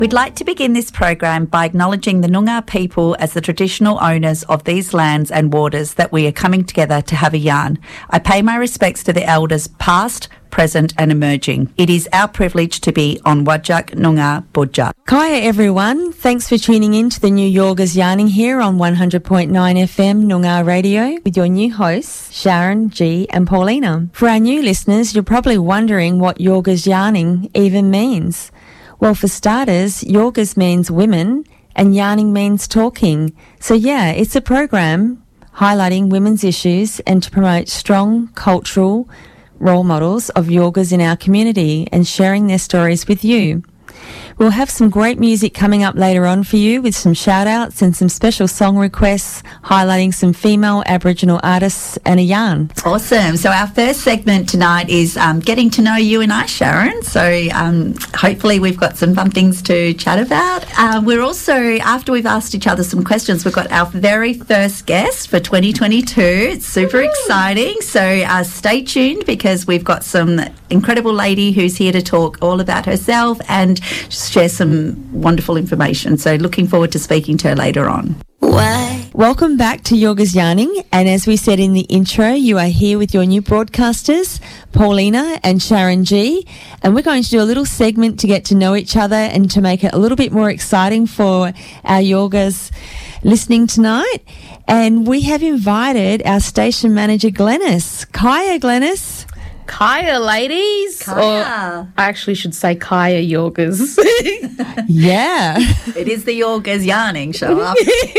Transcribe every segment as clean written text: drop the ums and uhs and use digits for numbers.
We'd like to begin this program by acknowledging the Noongar people as the traditional owners of these lands and waters that we are coming together to have a yarn. I pay my respects to the elders past, present and emerging. It is our privilege to be on Whadjuk Noongar Boodja. Kaya everyone, thanks for tuning in to the new Yorgers Yarning here on 100.9 FM Noongar Radio with your new hosts Sharon, G and Paulina. For our new listeners, you're probably wondering what Yorgers Yarning even means. Well, for starters, Yorgers means women and yarning means talking. So yeah, it's a program highlighting women's issues and to promote strong cultural role models of Yorgers in our community and sharing their stories with you. We'll have some great music coming up later on for you with some shout outs and some special song requests highlighting some female Aboriginal artists and a yarn. Awesome. So our first segment tonight is getting to know you and I, Sharon. So hopefully we've got some fun things to chat about. We're also, after we've asked each other some questions, we've got our very first guest for 2022. It's super exciting. So stay tuned because we've got some incredible lady who's here to talk all about herself and share some wonderful information. So looking forward to speaking to her later on. Welcome back to Yorgers Yarning, and as we said in the intro, you are here with your new broadcasters, Paulina and Sharon G, and we're going to do a little segment to get to know each other and to make it a little bit more exciting for our Yorgers listening tonight. And we have invited our station manager, Glenys. Kaya, Glenys. Kaya, ladies. Kaya. Or I actually should say Kaya Yorgers. Yeah. It is the Yorgers Yarning show up.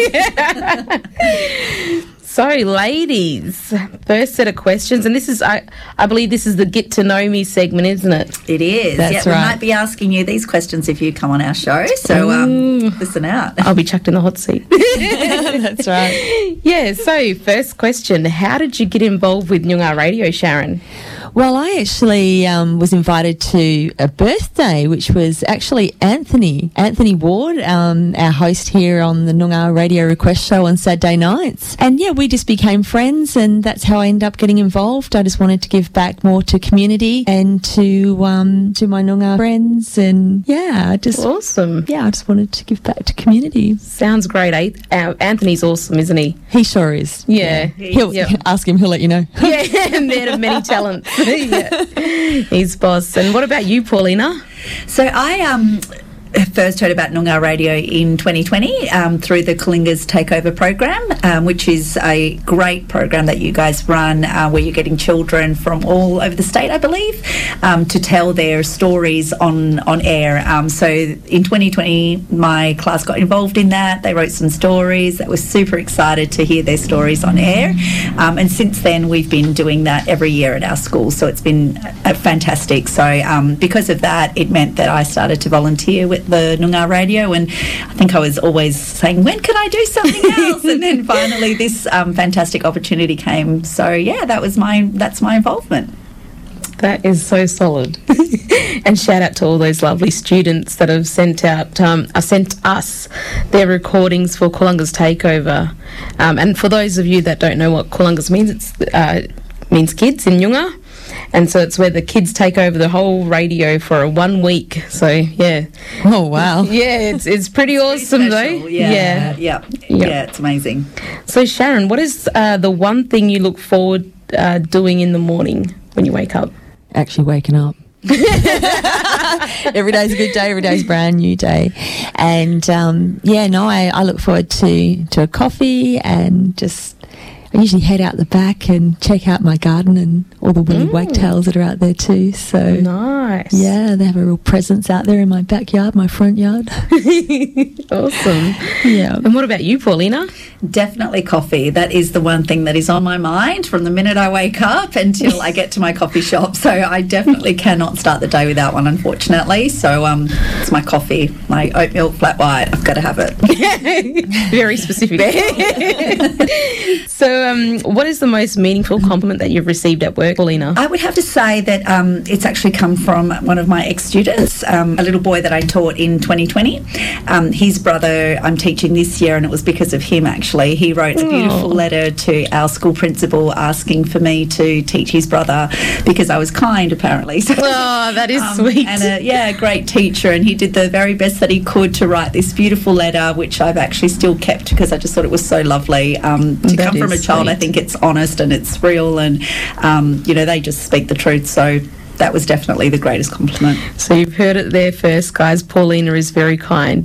So, ladies, first set of questions, and this is, I believe this is the Get to Know Me segment, isn't it? It is. That's We right. might be asking you these questions if you come on our show. So listen out. I'll be chucked in the hot seat. That's right. Yeah, so first question, how did you get involved with Noongar Radio, Sharon? Well, I actually was invited to a birthday, which was actually Anthony Ward, our host here on the Noongar Radio Request Show on Saturday nights. And yeah, we just became friends, and that's how I ended up getting involved. I just wanted to give back more to community and to my Noongar friends, and yeah, I just wanted to give back to community. Sounds great, eh? Anthony's awesome, isn't he? He sure is. Yeah. He'll ask him, he'll let you know. Yeah, man of many talents. Yeah. He's boss. And what about you, Paulina? So I first heard about Noongar Radio in 2020 through the Kalinga's Takeover program, which is a great program that you guys run where you're getting children from all over the state, I believe, to tell their stories on air. So in 2020, my class got involved in that. They wrote some stories. That was super excited to hear their stories on air. And since then, we've been doing that every year at our school. So it's been fantastic. So because of that, it meant that I started to volunteer with the Noongar Radio, and I think I was always saying, when can I do something else? And then finally this fantastic opportunity came. So yeah, that's my involvement. That is so solid. And shout out to all those lovely students that have sent us their recordings for Kalinga's Takeover. And for those of you that don't know what Kalinga's means, it means kids in Noongar. And so it's where the kids take over the whole radio for 1 week. So, yeah. Oh, wow. Yeah, it's pretty awesome, Special. though. Yeah, it's amazing. So, Sharon, what is the one thing you look forward doing in the morning when you wake up? Actually waking up. Every day's a good day, every day's a brand new day. And I look forward to a coffee and just I usually head out the back and check out my garden and all the willy wagtails that are out there too. So nice. Yeah, they have a real presence out there in my backyard, my front yard. Awesome. Yeah. And what about you, Paulina? Definitely coffee. That is the one thing that is on my mind from the minute I wake up until I get to my coffee shop. So I definitely cannot start the day without one, unfortunately. So it's my coffee, my oat milk flat white. I've got to have it. Very specific. So So, what is the most meaningful compliment that you've received at work, Paulina? I would have to say that it's actually come from one of my ex-students, a little boy that I taught in 2020. His brother I'm teaching this year, and it was because of him, actually. He wrote a beautiful letter to our school principal asking for me to teach his brother because I was kind, apparently. So, that is sweet. And a great teacher, and he did the very best that he could to write this beautiful letter, which I've actually still kept because I just thought it was so lovely. To come from a child, I think it's honest and it's real, and they just speak the truth. So that was definitely the greatest compliment. So you've heard it there first, guys. Paulina is very kind.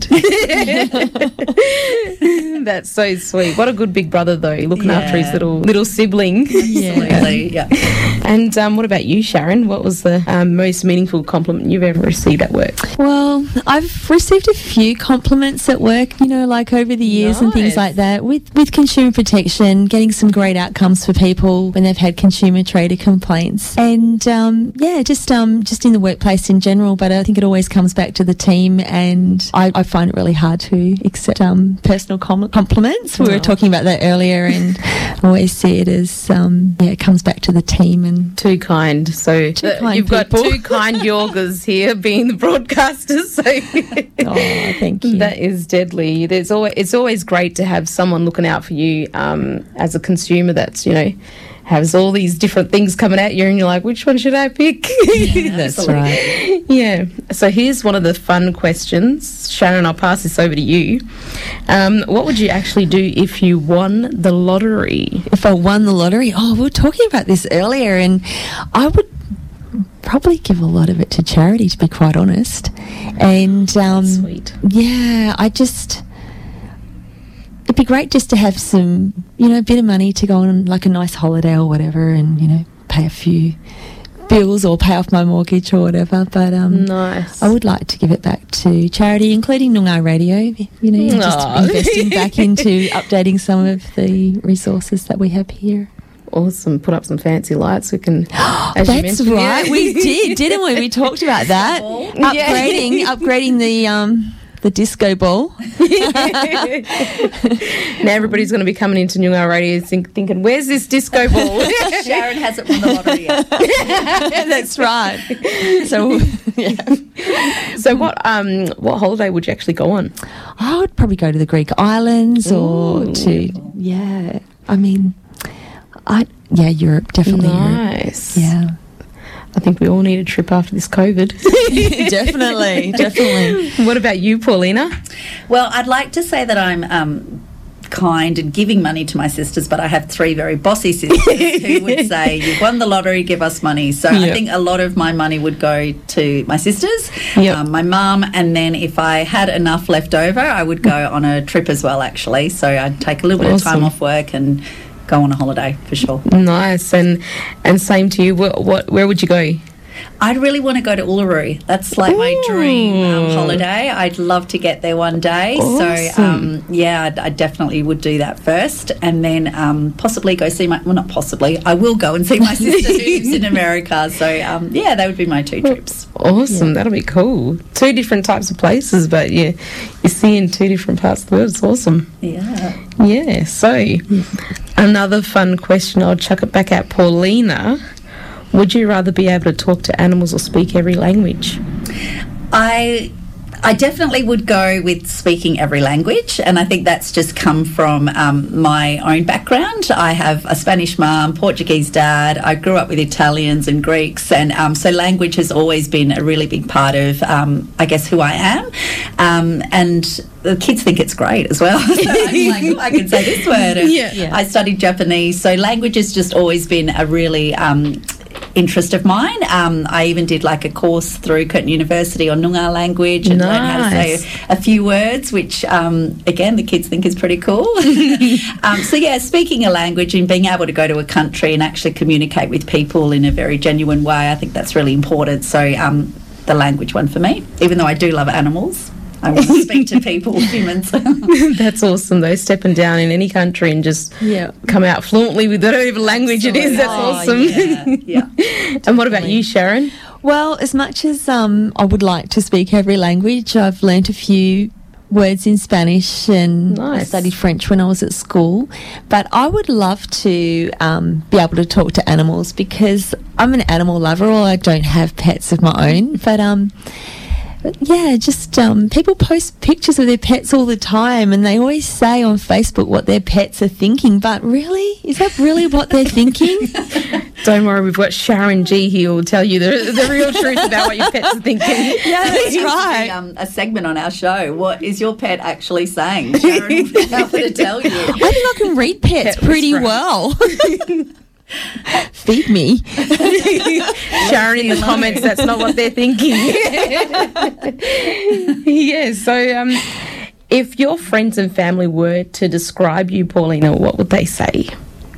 That's so sweet. What a good big brother, though, looking after his little sibling. Absolutely, yeah. And what about you, Sharon? What was the most meaningful compliment you've ever received at work? Well, I've received a few compliments at work, like over the years and things like that, with consumer protection, getting some great outcomes for people when they've had consumer trader complaints. And, just in the workplace in general, but I think it always comes back to the team, and I find it really hard to accept personal compliments. We were talking about that earlier, and I always see it as, it comes back to the team. And too kind. So you've got two kind Yorgas here being the broadcasters. So thank you. That is deadly. It's always great to have someone looking out for you as a consumer that's, has all these different things coming at you, and you're like, which one should I pick? That's right. Yeah. So here's one of the fun questions. Sharon, I'll pass this over to you. What would you actually do if you won the lottery? If I won the lottery? We were talking about this earlier, and I would probably give a lot of it to charity, to be quite honest. And sweet. Yeah, it'd be great just to have some, a bit of money to go on like a nice holiday or whatever, and, pay a few bills or pay off my mortgage or whatever. But nice. I would like to give it back to charity, including Noongar Radio, just investing back into updating some of the resources that we have here. Awesome. Put up some fancy lights. We can, as you mentioned. That's right. We did, didn't we? We talked about that. Upgrading the disco ball. Now everybody's going to be coming into Noongar Radio thinking, where's this disco ball? Sharon hasn't won the lottery yet. That's right. So, So what holiday would you actually go on? I would probably go to the Greek islands or to, Europe, definitely. Nice. Europe. Yeah. I think we all need a trip after this COVID. Definitely. What about you, Paulina? Well, I'd like to say that I'm kind and giving money to my sisters, but I have three very bossy sisters who would say, you've won the lottery, give us money. So I think a lot of my money would go to my sisters, my mum, and then if I had enough left over, I would go on a trip as well, actually. So I'd take a little bit of time off work and go on a holiday for sure. Nice. And same to you. Where would you go? I'd really want to go to Uluru. That's like my dream holiday. I'd love to get there one day. Awesome. So, I definitely would do that first, and then possibly go see I will go and see my sister who lives in America. So, they would be my two trips. Awesome. That'll be cool. Two different types of places, but you're seeing two different parts of the world. It's awesome. Yeah. Yeah. So, another fun question. I'll chuck it back at Paulina. Would you rather be able to talk to animals or speak every language? I definitely would go with speaking every language, and I think that's just come from my own background. I have a Spanish mum, Portuguese dad. I grew up with Italians and Greeks, and so language has always been a really big part of, who I am. And the kids think it's great as well. So I'm like, I can say this word. And I studied Japanese, so language has just always been a really interest of mine. I even did like a course through Curtin University on Noongar language and learned how to say a few words, which again the kids think is pretty cool. Speaking a language and being able to go to a country and actually communicate with people in a very genuine way, I think that's really important. So the language one for me, even though I do love animals, I want to speak to people, humans. That's awesome, though. Stepping down in any country and just come out fluently with whatever language it is. That's awesome. Yeah. And what about you, Sharon? Well, as much as I would like to speak every language, I've learnt a few words in Spanish, and I Nice. studied French when I was at school. But I would love to be able to talk to animals, because I'm an animal lover, or I don't have pets of my own. But yeah, just people post pictures of their pets all the time, and they always say on Facebook what their pets are thinking. But really, is that really what they're thinking? Don't worry, we've got Sharon G here who will tell you the real truth about what your pets are thinking. Yeah, that's Used to right. be, a segment on our show. What is your pet actually saying? Sharon will be able to tell you. I think I can read pets Pet pretty whisperer. well. Feed me. Sharon in the comments, that's not what they're thinking. Yeah, so if your friends and family were to describe you, Paulina, what would they say?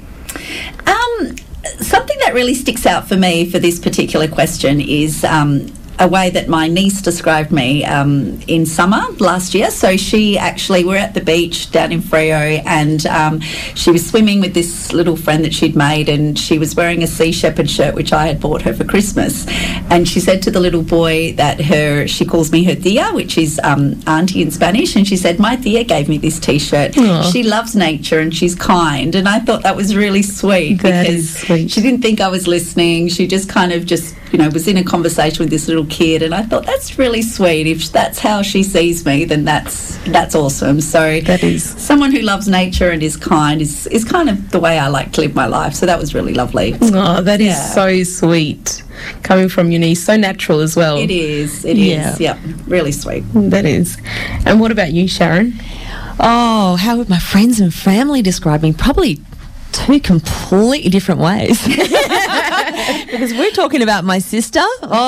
Something that really sticks out for me for this particular question is a way that my niece described me in summer last year. So we're at the beach down in Freo, and she was swimming with this little friend that she'd made, and she was wearing a Sea Shepherd shirt, which I had bought her for Christmas. And she said to the little boy that she calls me her tia, which is auntie in Spanish, and she said, my tia gave me this T-shirt. Aw. She loves nature and she's kind. And I thought that was really sweet, That because is sweet. she didn't think I was listening. She just kind of was in a conversation with this little kid, and I thought that's really sweet. If that's how she sees me, then that's awesome. So That is. someone who loves nature and is kind is kind of the way I like to live my life. So that was really lovely. Oh, that is Yeah. so sweet. Coming from your niece, so natural as well. It is. Yeah. Yep, really sweet. That is. And what about you, Sharon? Oh, how would my friends and family describe me? Probably two completely different ways. Because we're talking about my sister.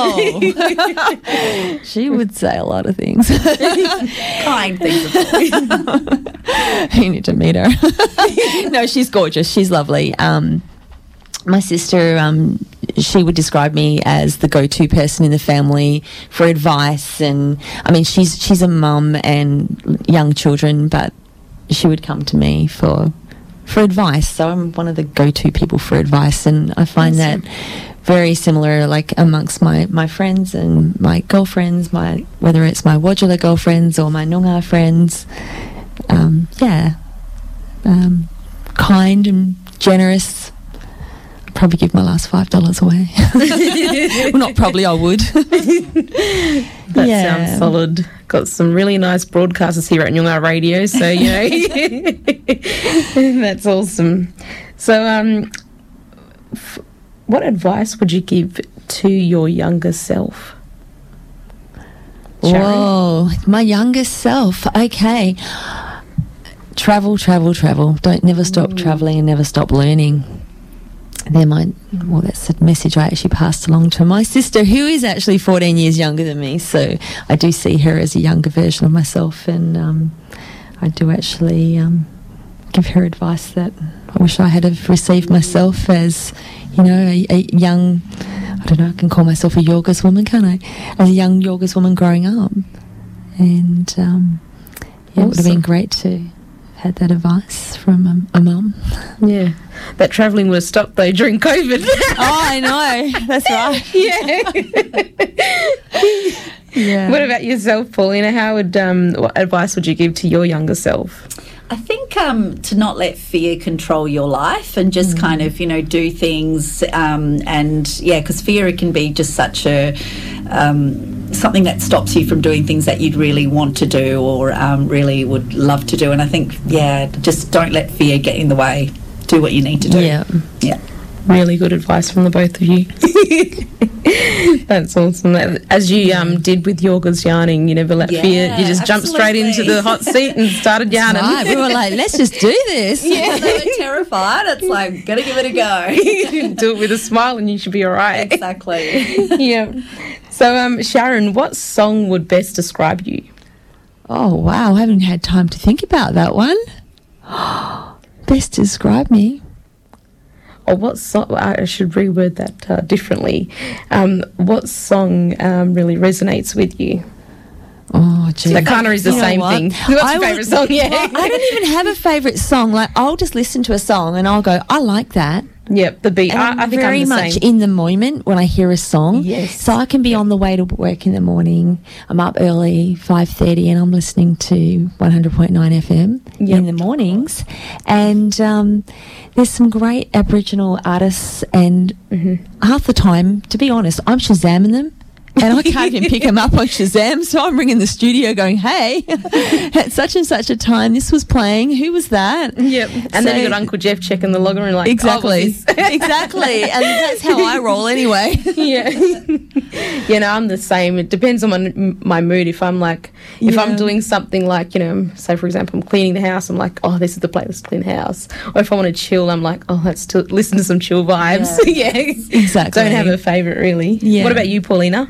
Oh, she would say a lot of things. Kind things. Of course. You need to meet her. No, she's gorgeous. She's lovely. My sister, she would describe me as the go-to person in the family for advice, and I mean, she's a mum and young children, but she would come to me for advice. So I'm one of the go-to people for advice, and I find that very similar, like amongst my friends and my girlfriends, whether it's my Wodjula girlfriends or my Noongar friends. Kind and generous. I'd probably give my last $5 away. Well, not probably, I would. That sounds solid. Got some really nice broadcasters here at Noongar Radio, so that's awesome. So, what advice would you give to your younger self? Sharon? Whoa, my youngest self. Okay. Travel. Don't never stop travelling and never stop learning. That's the message I actually passed along to my sister, who is actually 14 years younger than me. So I do see her as a younger version of myself, and I do actually give her advice that I wish I had have received myself as, a young, I don't know, I can call myself a Yorgas woman, can't I? As a young Yorgas woman growing up. And it would have been great to have had that advice from a mum. Yeah. That travelling would have stopped, though, during COVID. Oh, I know. That's right. Yeah. What about yourself, Paulina? What advice would you give to your younger self? I think to not let fear control your life, and just kind of, do things, because fear, it can be just such a something that stops you from doing things that you'd really want to do or really would love to do. And I think, just don't let fear get in the way. Do what you need to do. Yeah. Really good advice from the both of you. That's awesome. As you did with Yorga's yarning, you never let fear. You just jumped straight into the hot seat and started yarning. Right. We were like, let's just do this. Yeah, they were terrified. It's like, gotta give it a go. Do it with a smile and you should be all right. Exactly. Yeah. So, Sharon, what song would best describe you? Oh, wow. I haven't had time to think about that one. Best describe me. Or what song? I should reword that differently. What song really resonates with you? Oh, gee. That kind of is the You know same what? thing. What's your favourite song? Yeah. Well, I don't even have a favourite song. Like, I'll just listen to a song and I'll go, I like that. Yep, the beat. And I I'm think very I'm the much same. in the moment when I hear a song. Yes. So I can be on the way to work in the morning. I'm up early, 5:30, and I'm listening to 100.9 FM Yep. in the mornings. And there's some great Aboriginal artists, and half the time, to be honest, I'm Shazamming them. And I can't even pick them up on Shazam, so I'm ringing the studio going, hey, at such and such a time this was playing. Who was that? Yep. And then So- you got Uncle Jeff checking the logger and like, Exactly. Oh, what's this? Exactly. And that's how I roll anyway. Yeah. You know, I'm the same. It depends on my mood. If I'm like, if I'm Yeah. doing something like, you know, say for example, I'm cleaning the house, I'm like, oh, this is the playlist to clean the house. Or if I want to chill, I'm like, oh, let's listen to some chill vibes. Yeah. Exactly. Don't have a favourite really. Yeah. What about you, Paulina?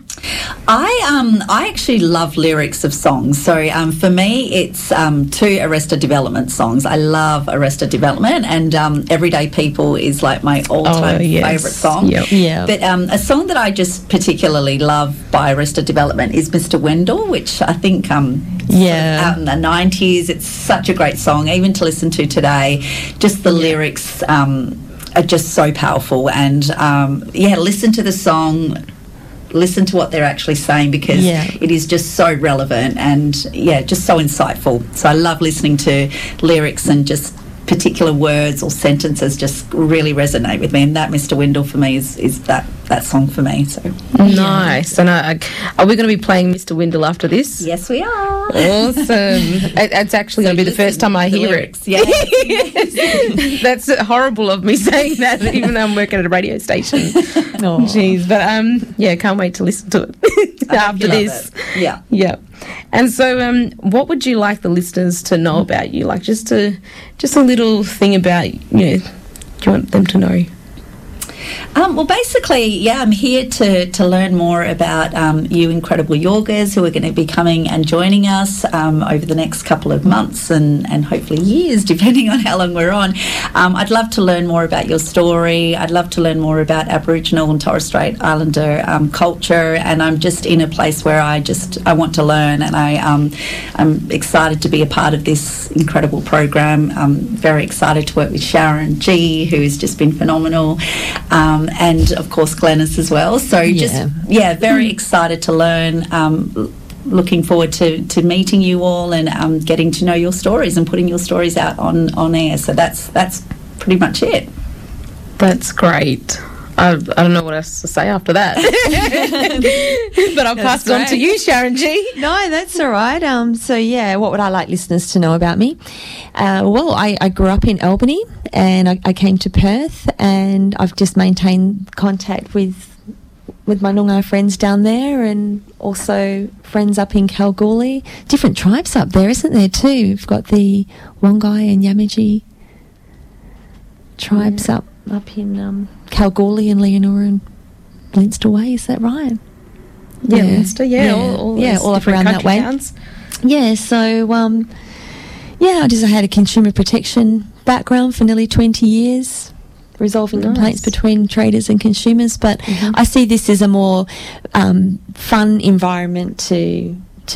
I actually love lyrics of songs. So for me, it's two Arrested Development songs. I love Arrested Development, and Everyday People is like my all-time favourite song. Yep. Yeah. But a song that I just particularly love by Arrested Development is Mr. Wendell, which I think Yeah. out in the 90s. It's such a great song, even to listen to today. Just the lyrics are just so powerful. And listen to the song, listen to what they're actually saying, because it is just so relevant and just so insightful. So I love listening to lyrics, and just particular words or sentences just really resonate with me, and that Mr. Wendell for me is that song for me. So Nice. And are we going to be playing Mr. Wendell after this? yes, we are. Awesome. It's actually going to be the first time I hear it. Yeah. That's horrible of me saying that, even though I'm working at a radio station. Oh. Jeez, but can't wait to listen to it after you love this. it. Yeah. Yeah. And so, what would you like the listeners to know about you? Like just a little thing about, do you want them to know? Well, basically, I'm here to learn more about you incredible yogas who are going to be coming and joining us over the next couple of months and hopefully years, depending on how long we're on. I'd love to learn more about your story. I'd love to learn more about Aboriginal and Torres Strait Islander culture, and I'm just in a place where I want to learn, and I'm excited to be a part of this incredible program. I'm very excited to work with Sharon G, who has just been phenomenal. And of course Glennis as well. So very excited to learn. Looking forward to meeting you all and getting to know your stories and putting your stories out on air. So that's pretty much it. That's great. I don't know what else to say after that. But I'll pass it on to you, Sharon G. No, that's all right. What would I like listeners to know about me? I grew up in Albany, and I came to Perth, and I've just maintained contact with my Noongar friends down there, and also friends up in Kalgoorlie. Different tribes up there, isn't there, too? We've got the Wongai and Yamaji tribes up in Kalgoorlie and Leonora and Leinster Way. Is that right? Yeah, Leinster, all up around that way. Towns. Yeah, so I had a consumer protection background for nearly 20 years, resolving complaints between traders and consumers. But I see this as a more fun environment to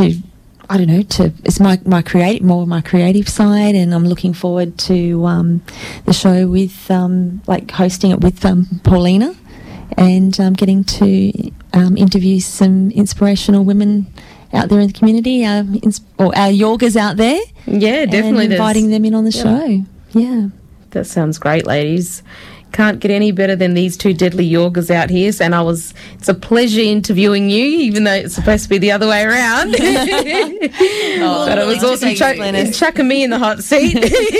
it's my creative side, and I'm looking forward to the show with hosting it with Paulina, and getting to interview some inspirational women out there in the community, our yogas out there. Yeah, definitely. And inviting them in on the show. Yeah. That sounds great, ladies. Can't get any better than these two deadly yogas out here. And it's a pleasure interviewing you, even though it's supposed to be the other way around. But it was awesome chucking me in the hot seat.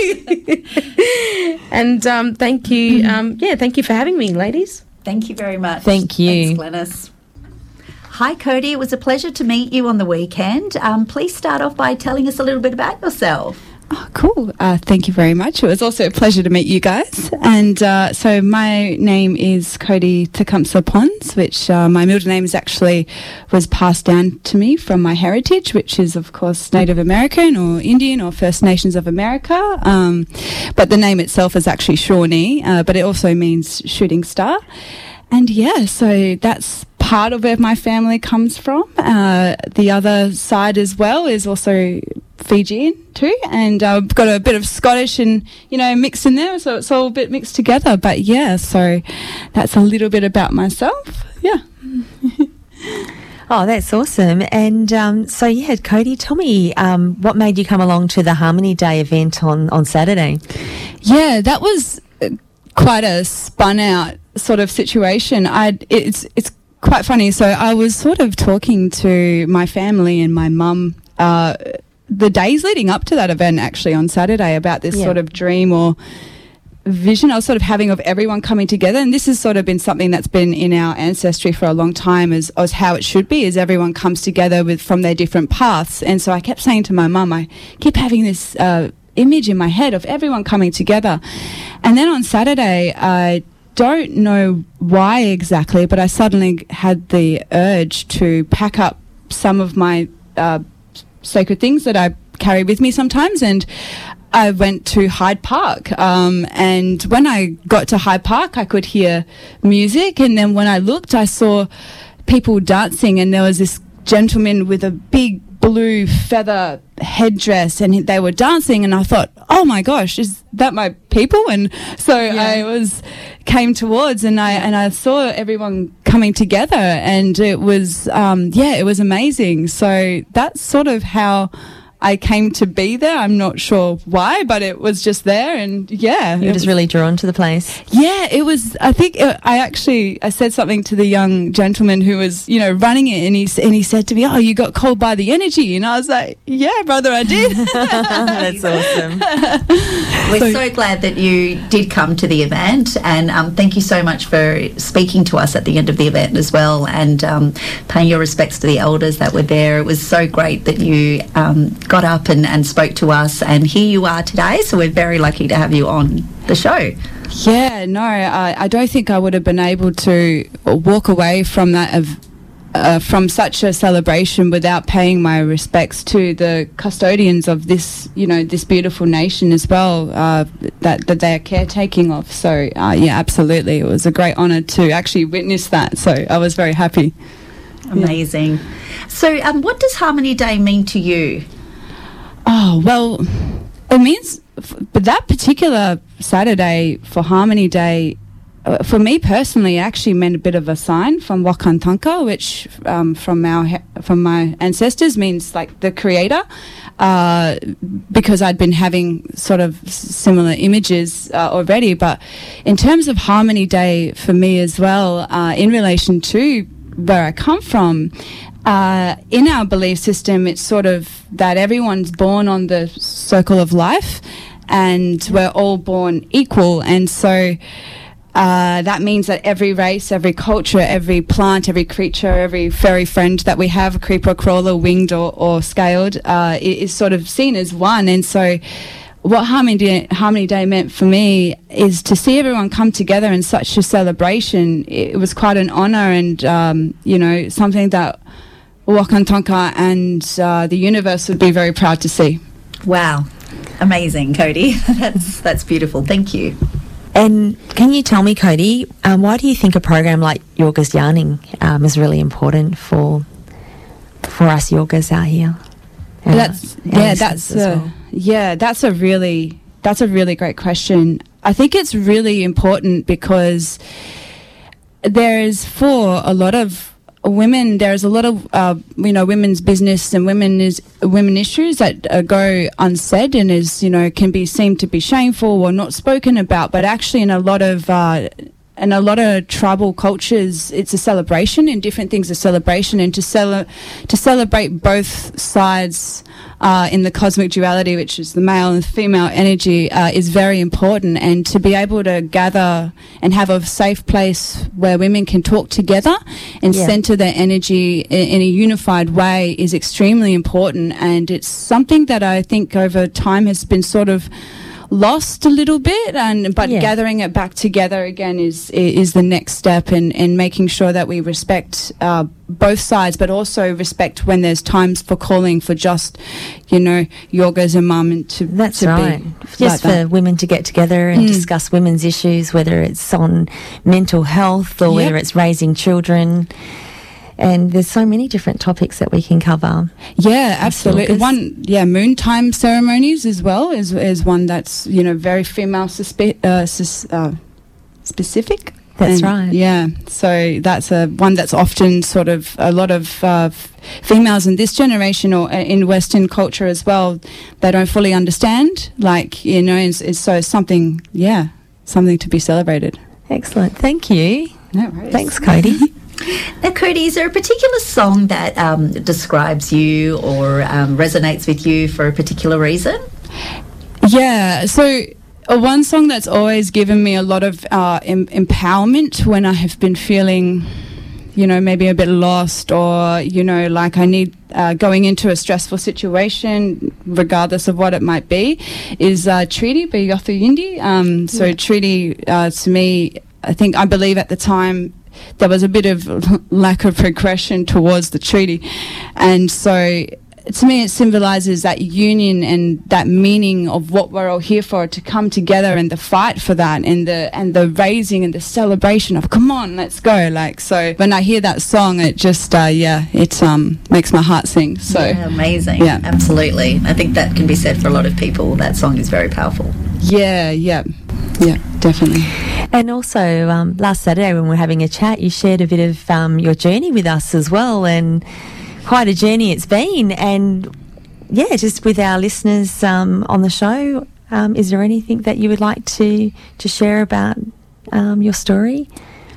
And thank you. Thank you for having me, ladies. Thank you very much. Thank you. Thanks, Glennis. Hi, Cody. It was a pleasure to meet you on the weekend. Please start off by telling us a little bit about yourself. Oh, cool. Thank you very much. It was also a pleasure to meet you guys. And so my name is Cody Tecumseh Pons, which my middle name was passed down to me from my heritage, which is, of course, Native American or Indian or First Nations of America. But the name itself is actually Shawnee, but it also means shooting star. And so that's part of where my family comes from. The other side as well is also Fijian too, and I've got a bit of Scottish and, mixed in there, so it's all a bit mixed together. But yeah, so that's a little bit about myself. Yeah. Oh, that's awesome. And so, Cody, tell me what made you come along to the Harmony Day event on Saturday? Yeah, that was quite a spun out sort of situation. It's quite funny. So I was sort of talking to my family and my mum the days leading up to that event, actually, on Saturday, about this sort of dream or vision I was sort of having of everyone coming together. And this has sort of been something that's been in our ancestry for a long time, as how it should be, is everyone comes together from their different paths. And so I kept saying to my mum, I keep having this image in my head of everyone coming together. And then on Saturday, I don't know why exactly, but I suddenly had the urge to pack up some of my sacred things that I carry with me sometimes, and I went to Hyde Park, and when I got to Hyde Park, I could hear music, and then when I looked, I saw people dancing, and there was this gentleman with a big blue feather headdress, and they were dancing, and I thought, oh my gosh, is that my people? And so I came towards, and I saw everyone coming together, and it was it was amazing. So that's sort of how I came to be there. I'm not sure why, but it was just there, and you were just really drawn to the place. Yeah, it was. I think I said something to the young gentleman who was, running it, and he said to me, "Oh, you got called by the energy," and I was like, "Yeah, brother, I did." That's awesome. We're so glad that you did come to the event, and thank you so much for speaking to us at the end of the event as well, and paying your respects to the elders that were there. It was so great that you got up and spoke to us, and here you are today, so we're very lucky to have you on the show. Yeah, no, I don't think I would have been able to walk away from that from such a celebration without paying my respects to the custodians of this, this beautiful nation as well, that they are caretaking of. So absolutely, it was a great honour to actually witness that, so I was very happy. Amazing. So what does Harmony Day mean to you? Oh, well, it means that particular Saturday for Harmony Day, for me personally, actually meant a bit of a sign from Wakantanka, which from my ancestors means like the creator, because I'd been having sort of similar images already. But in terms of Harmony Day for me as well, in relation to where I come from, in our belief system, it's sort of that everyone's born on the circle of life, and we're all born equal. And so that means that every race, every culture, every plant, every creature, every furry friend that we have, creeper, crawler, winged or scaled, is sort of seen as one. And so what Harmony Day meant for me is to see everyone come together in such a celebration. It was quite an honour, and something that Wakantanka and the universe would be very proud to see. Wow, amazing, Cody. That's beautiful. Thank you. And can you tell me, Cody, why do you think a program like Yoga's Yarning is really important for us yogas out here? That's a really great question. I think it's really important because for a lot of women, there's a lot of women's business and women issues that go unsaid and can be seen to be shameful or not spoken about. But actually, in a lot of tribal cultures, it's a celebration, and different things are celebration, and to celebrate both sides in the cosmic duality, which is the male and female energy, is very important. And to be able to gather and have a safe place where women can talk together and center their energy in a unified way is extremely important. And it's something that I think over time has been sort of lost a little bit, but gathering it back together again is the next step, and making sure that we respect both sides, but also respect when there's times for calling for just yoga as a mum, and that's right, just like for women to get together and discuss women's issues, whether it's on mental health or whether it's raising children. And there's so many different topics that we can cover. Yeah, absolutely. August. Moontime ceremonies as well is one that's, very female specific. That's right. Yeah, so that's one that's often sort of a lot of females in this generation or in Western culture as well, they don't fully understand. Is so something to be celebrated. Excellent. Thank you. No worries. Thanks, Cody. Now, Cody, is there a particular song that describes you or resonates with you for a particular reason? Yeah, so one song that's always given me a lot of empowerment when I have been feeling, maybe a bit lost or, like I need going into a stressful situation, regardless of what it might be, is Treaty by Yothu Yindi. So Treaty, to me, I believe at the time there was a bit of lack of progression towards the treaty. And so to me, it symbolises that union and that meaning of what we're all here for, to come together and the fight for that, and the raising and the celebration of come on, let's go. So when I hear that song, it just it makes my heart sing. So amazing. Yeah, absolutely. I think that can be said for a lot of people. That song is very powerful. Yeah, definitely. And also, last Saturday when we were having a chat, you shared a bit of your journey with us as well, and quite a journey it's been. And just with our listeners on the show, is there anything that you would like to share about your story?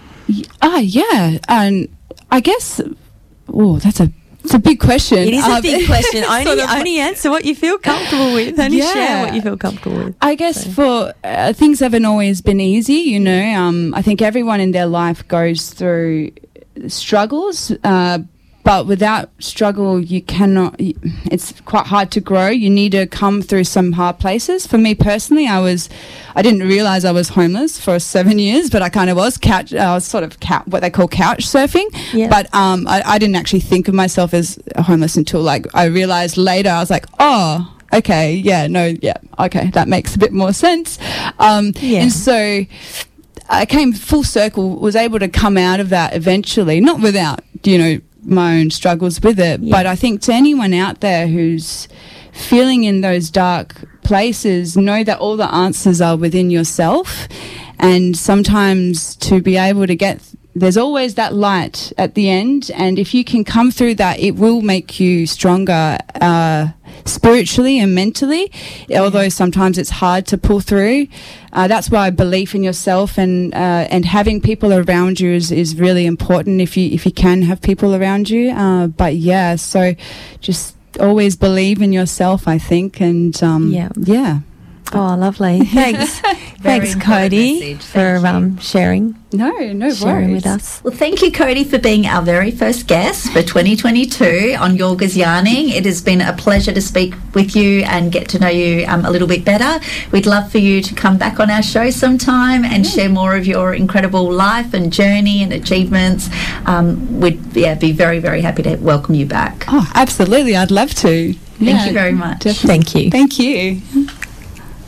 And I guess that's a big question. It is a big question. Only answer what you feel comfortable with. Only share what you feel comfortable with. I guess for things haven't always been easy. I think everyone in their life goes through struggles. But without struggle, you cannot. It's quite hard to grow. You need to come through some hard places. For me personally, I didn't realise I was homeless for 7 years, but I kind of was. I was sort of what they call couch surfing. Yeah. But I didn't actually think of myself as homeless until I realised later. I was like, oh, okay, okay, that makes a bit more sense. And so I came full circle. Was able to come out of that eventually, not without my own struggles with it. But I think to anyone out there who's feeling in those dark places, know that all the answers are within yourself. And sometimes to be able to there's always that light at the end. And if you can come through that, it will make you stronger spiritually and mentally, although sometimes it's hard to pull through. That's why belief in yourself and having people around you is really important if you can have people around you. So just always believe in yourself, I think. And Oh, lovely. Thanks. Thanks, Cody, for sharing. No sharing worries. with us. Well, thank you, Cody, for being our very first guest for 2022 on Yorga's Yarning. It has been a pleasure to speak with you and get to know you a little bit better. We'd love for you to come back on our show sometime and share more of your incredible life and journey and achievements. We'd be very, very happy to welcome you back. Oh, absolutely. I'd love to. Thank you very much. Definitely. Thank you. Thank you.